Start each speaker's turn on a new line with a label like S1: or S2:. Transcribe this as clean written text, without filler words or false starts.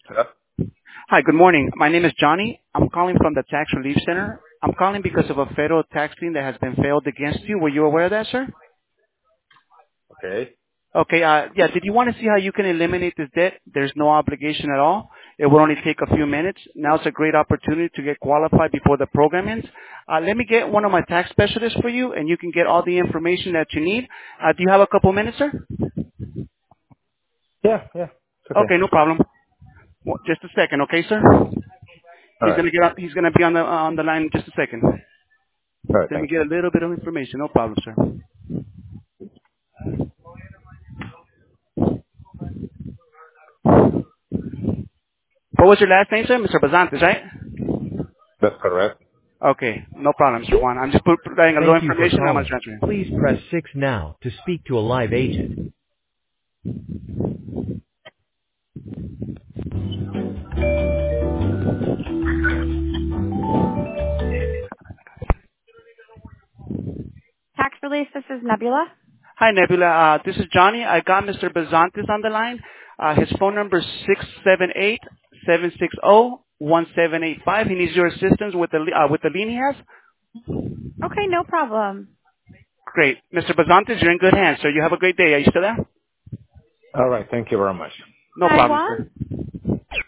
S1: Hello?
S2: Hi, good morning. My name is Johnny. I'm calling from the Tax Relief Center. I'm calling because of a federal tax lien that has been filed against you. Were you aware of that, sir?
S1: Okay.
S2: Okay, yeah, did you want to see how you can eliminate this debt? There's no obligation at all. It will only take a few minutes. Now it's a great opportunity to get qualified before the program ends. Let me get one of my tax specialists for you, and you can get all the information that you need. Do you have a couple minutes, sir?
S1: Yeah. It's okay.
S2: Okay, no problem. Well, just a second, okay, sir?
S1: All right.
S2: He's gonna be on the line in just a second.
S1: All right.
S2: Let me
S1: Thank
S2: get
S1: you.
S2: a little bit of information. No problem, sir. What was your last name, sir? Mr. Bazantes, right?
S1: That's correct.
S2: Okay, no problem, Mr. Juan. I'm just providing a little
S3: Thank you for
S2: information. I'm gonna
S3: calling.
S2: transfer you.
S3: Please press 6 now to speak to a live agent. Tax Relief, this is Nebula.
S2: Hi, Nebula. This is Johnny. I got Mr. Bazantes on the line. His phone number is 678-760-1785. He needs your assistance with the lien he has.
S3: Okay, no problem.
S2: Great. Mr. Bazantes, you're in good hands, sir. You have a great day. Are you still there?
S1: All right. Thank you very much.
S2: No
S3: Hi,
S2: problem,
S3: Juan.
S2: sir.